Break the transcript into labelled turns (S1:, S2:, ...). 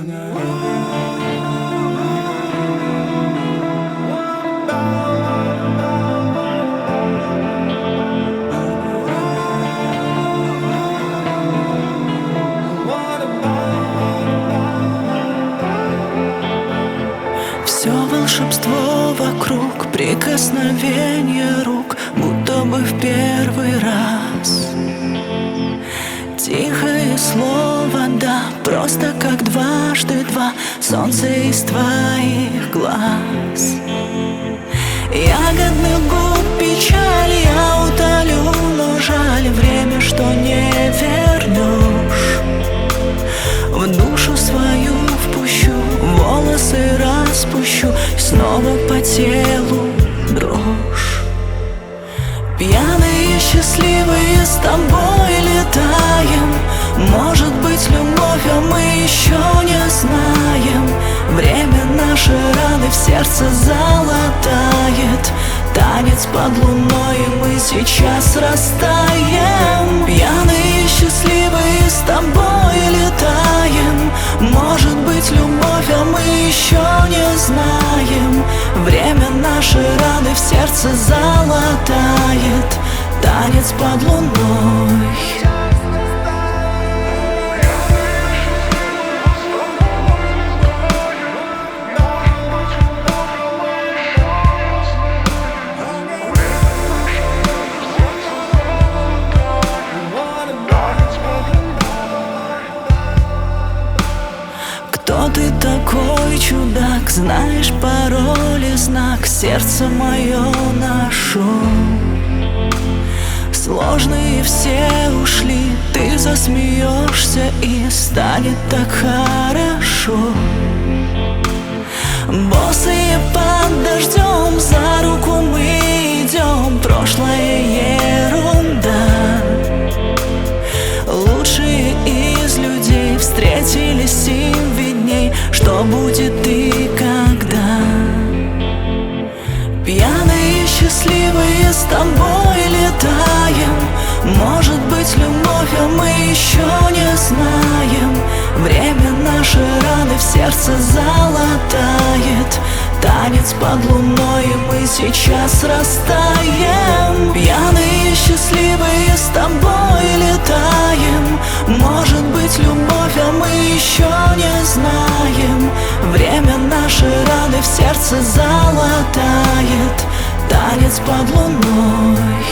S1: Все волшебство вокруг, прикосновение рук, будто бы в первый раз. Тихое слово «да», просто как дважды два, солнце из твоих глаз. Ягодных губ печаль я утолю, но жаль время, что не вернешь. В душу свою впущу, волосы распущу, и снова по телу дрожь. Пьяные, счастливые с тобой летаем. Может быть, любовь, а мы еще не знаем. Время наши раны в сердце залатает. Танец под луной, и мы сейчас растаем. Пьяные, счастливые с тобой летаем. Может быть, любовь, а мы еще не знаем. Время наши раны в сердце залатает. Танец под луной. Кто ты такой, чудак? Знаешь пароль и знак, сердце мое нашел. Сложные все ушли, ты засмеешься, и станет так хорошо. Босые под дождем, за руку мы идем, прошлое ерунда. Лучшие из людей встретились, им видней, что будет и когда. Пьяные, счастливые с тобой летаем. Может быть, любовь, а мы еще не знаем. Время наши раны в сердце залатает. Танец под луной, и мы сейчас растаем. Пьяные, счастливые с тобой летаем. Может быть, любовь, а мы еще не знаем. Время наши раны в сердце залатает. Танец под луной.